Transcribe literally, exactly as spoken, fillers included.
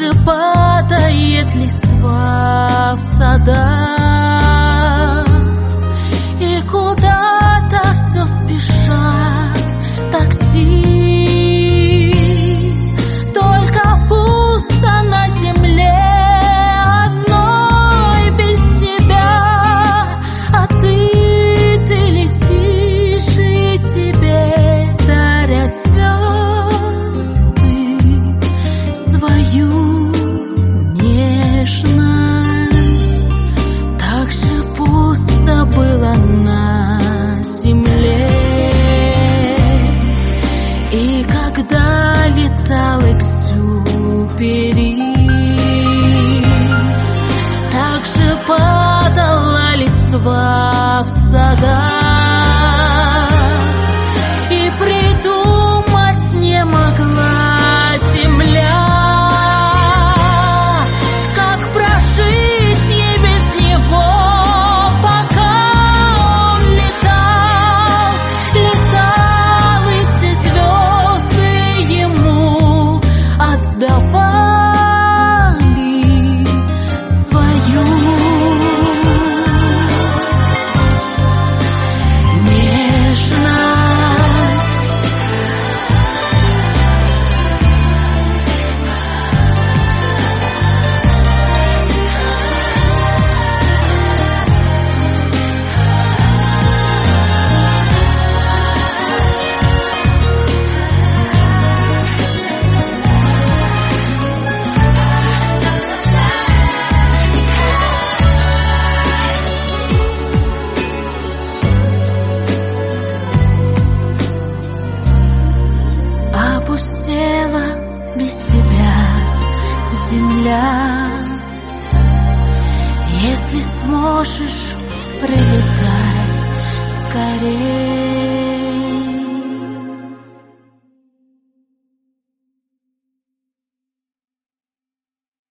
же падает листва в садах, и куда-то все спешат такси. Только пусто на земле одной без тебя, а ты, ты летишь, и тебе дарят звезды свою нежность. Так же пусто было на земле, и когда летал Экзюпери, так же падала листва в садах, и придумать не могла земля, как прожить ей без него, пока он летал, летал, и все звезды ему отдавали свою нежность. Опустела без тебя земля. Если сможешь, прилетай скорее.